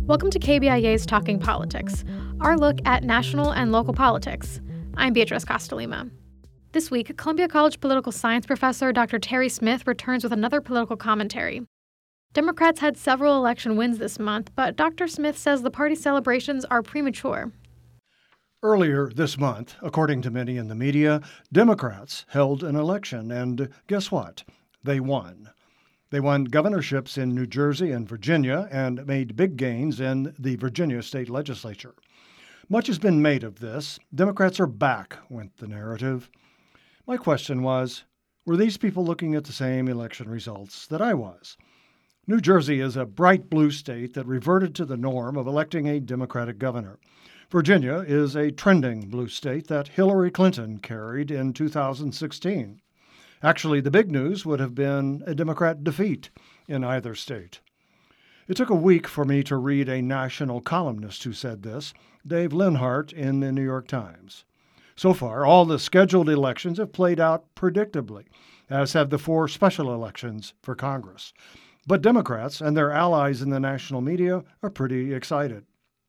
Welcome to KBIA's Talking Politics, our look at national and local politics. I'm Beatrice Costalima. This week, Columbia College political science professor Dr. Terry Smith returns with another political commentary. Democrats had several election wins this month, but Dr. Smith says the party celebrations are premature. Earlier this month, according to many in the media, Democrats held an election, and guess what? They won. They won governorships in New Jersey and Virginia and made big gains in the Virginia state legislature. Much has been made of this. Democrats are back, went the narrative. My question was, were these people looking at the same election results that I was? New Jersey is a bright blue state that reverted to the norm of electing a Democratic governor. Virginia is a trending blue state that Hillary Clinton carried in 2016. Actually, the big news would have been a Democrat defeat in either state. It took a week for me to read a national columnist who said this, Dave Linhart in the New York Times. So far, all the scheduled elections have played out predictably, as have the 4 special elections for Congress. But Democrats and their allies in the national media are pretty excited.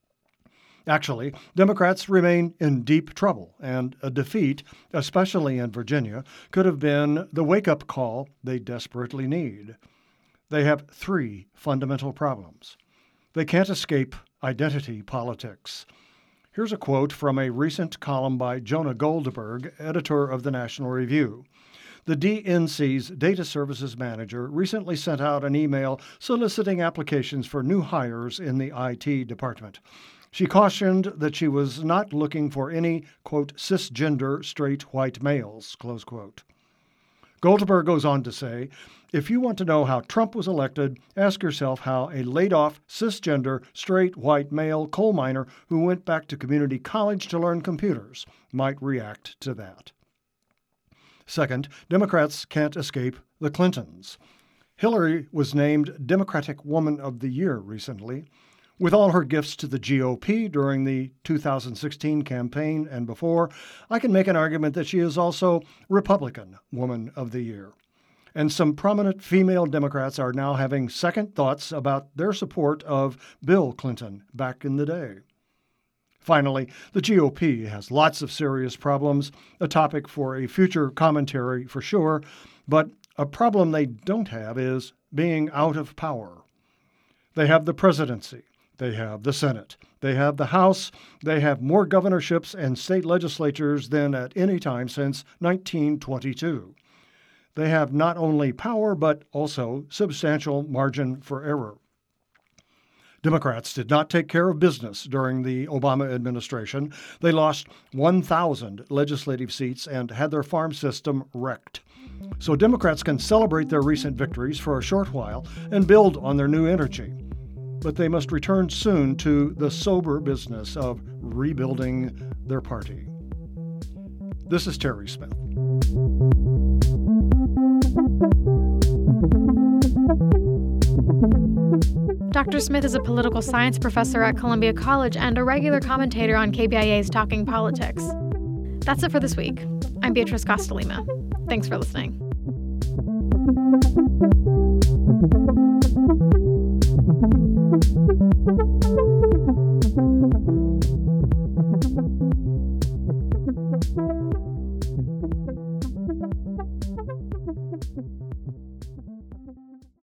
Actually, Democrats remain in deep trouble, and a defeat, especially in Virginia, could have been the wake-up call they desperately need. They have 3 fundamental problems. They can't escape identity politics. Here's a quote from a recent column by Jonah Goldberg, editor of the National Review. The DNC's data services manager recently sent out an email soliciting applications for new hires in the IT department. She cautioned that she was not looking for any, quote, cisgender straight white males, close quote. Goldberg goes on to say, if you want to know how Trump was elected, ask yourself how a laid-off, cisgender, straight white male coal miner who went back to community college to learn computers might react to that. Second, Democrats can't escape the Clintons. Hillary was named Democratic Woman of the Year recently. With all her gifts to the GOP during the 2016 campaign and before, I can make an argument that she is also Republican Woman of the Year. And some prominent female Democrats are now having second thoughts about their support of Bill Clinton back in the day. Finally, the GOP has lots of serious problems, a topic for a future commentary for sure, but a problem they don't have is being out of power. They have the presidency. They have the Senate. They have the House. They have more governorships and state legislatures than at any time since 1922. They have not only power, but also substantial margin for error. Democrats did not take care of business during the Obama administration. They lost 1,000 legislative seats and had their farm system wrecked. So Democrats can celebrate their recent victories for a short while and build on their new energy. But they must return soon to the sober business of rebuilding their party. This is Terry Smith. Dr. Smith is a political science professor at Columbia College and a regular commentator on KBIA's Talking Politics. That's it for this week. I'm Beatrice Costalima. Thanks for listening.